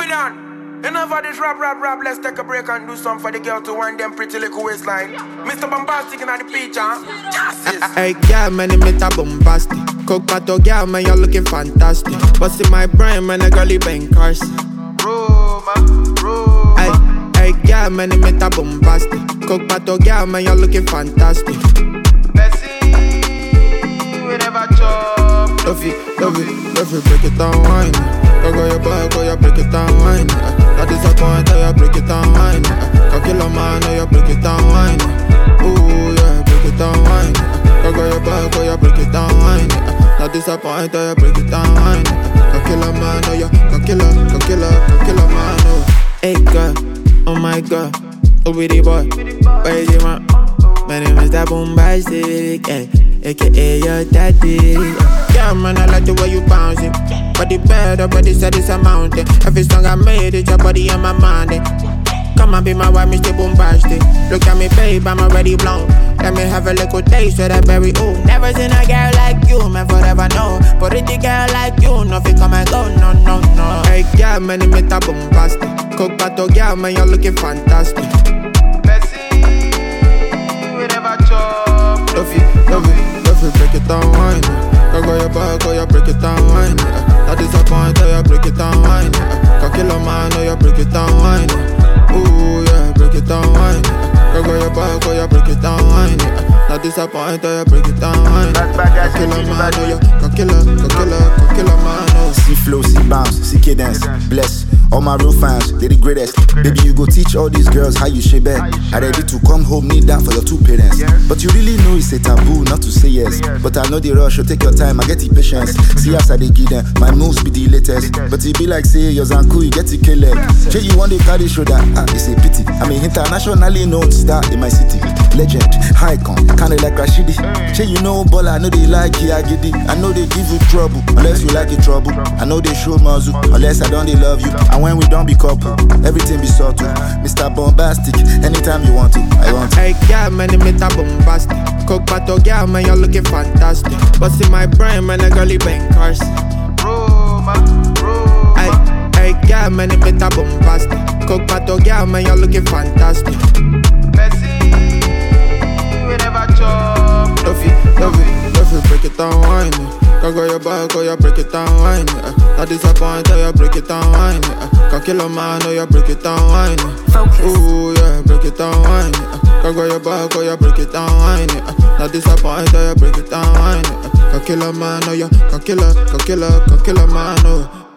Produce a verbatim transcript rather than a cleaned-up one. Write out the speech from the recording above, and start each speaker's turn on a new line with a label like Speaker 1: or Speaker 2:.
Speaker 1: Babylon. Enough of this rap, rap, rap. Let's take a break and do something for the girl to wind them pretty little waistline. Mister Bombastic in the picture. Yes,
Speaker 2: hey, girl, man, you make a bombastic. Coke pato, girl, man, you're looking fantastic. What's in my brain, man, a girlie Ben Carson.
Speaker 1: Roma, Roma.
Speaker 2: Hey, hey, girl, man, you make a bombastic. Coke pato, girl, man, you're looking fantastic.
Speaker 1: Let's see, we never chop.
Speaker 2: Love it, love it, love it, break it down, wine. Go go your boy, go your break it down, wine. Not disappoint, you break it down, wine. Go kill a man, you break it down, wine. Ooh, yeah, break it down, wine. Go go your boy, go your break it down, wine. Not disappoint, you break it down, wine. Go kill a man, you go kill a, go kill a, go kill a man, oh. Hey girl, oh my god, oh with the boy, where is the man? My name is that Bombastic, eh? A K A your daddy. Yeah, man, I like the way you bounce it. Body better, body said it's a mountain. Every song I made, it's your body and my mind. Eh? Come and be my wife, Mister Bombastic. Look at me, babe, I'm already blown. Let me have a little taste of that berry, ooh. Never seen a girl like you, man, forever know. But it's a girl like you, nothing come and go, no, no, no. Hey, girl, man, you make a bombastic. Coke pato, girl, man, you're looking fantastic.
Speaker 1: Let's see, we never chop.
Speaker 2: Love it, love it, love it, break it down, wine. Go go your boy, go your break it down, wine. Not disappoint, you break it down, wine. Go kill a man, you break it down, wine. Ooh, yeah, break it down, wine. Go go your boy, go your break it down, wine. Not disappoint, you break it down, wine. Go kill a man, you go kill a, go kill a, go kill a man, oh.
Speaker 3: See flow, see bounce, see cadence, bless. All my real fans, they the greatest. Baby, you go teach all these girls how you shape it. I ready to come home, kneel down for your two parents. But you really know it's a taboo not to say yes. But I know the rush, so take your time, I get the patience. See us, I they give them, my moves be the latest. But it be like say, yours and cool, you get to kill it. Say you want to carry shoulder, ah, it's a pity. I'm an internationally known star in my city. Legend, icon, kinda like Rashidi. Say you know baller, I know they like Yagidi. I know they give you trouble, unless you like it trouble. I know they show muzzle, unless I don't they love you. And when we don't be couple, everything be subtle. Mister Bombastic, anytime you want to, I want to.
Speaker 2: Hey girl, man, you make a bombastic. Coke pato, girl, man, you're looking fantastic. What's in my brain, man, a girlie Ben Carson.
Speaker 1: Roma, Roma.
Speaker 2: Hey, hey girl, man, you make a bombastic. Coke pato, girl, man, you're looking fantastic.
Speaker 1: Let's see, we never chop.
Speaker 2: Love it, love it, love it, break it down, wine. Go go your boy, go your break it down, wine. Not disappoint, you break it down, wine. Go kill a man, you break it down, wine.
Speaker 4: Focus.
Speaker 2: Ooh, yeah, break it down, wine. Go go your boy, go your break it down, wine. Not disappoint, you break it down, wine. Go kill a man, you go kill a, go kill a, go kill a man, oh.